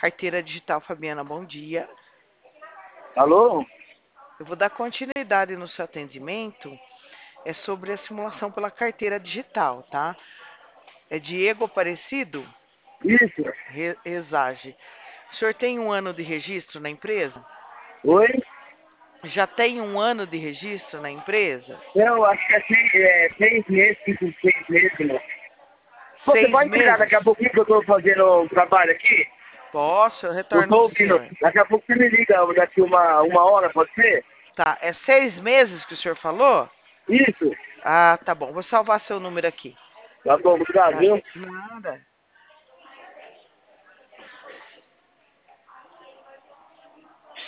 Carteira Digital Fabiana, bom dia. Alô? Eu vou dar continuidade no seu atendimento. É sobre a simulação pela carteira digital, tá? É Diego Aparecido? Isso. Exage. O senhor tem 1 ano de registro na empresa? Oi? Já tem 1 ano de registro na empresa? Não, acho que é 6 meses, 6 meses, né? Você 6 pode tirar meses? daqui a pouquinho que eu tô fazendo um trabalho aqui? Posso, eu Eu retorno tô pro ouvindo. senhor. Daqui a pouco você me liga, daqui uma hora, pode ser? Tá, é 6 meses que o senhor falou? Isso. Ah, tá bom. Vou salvar seu número aqui. Tá bom, obrigado, Tá. viu? Nada.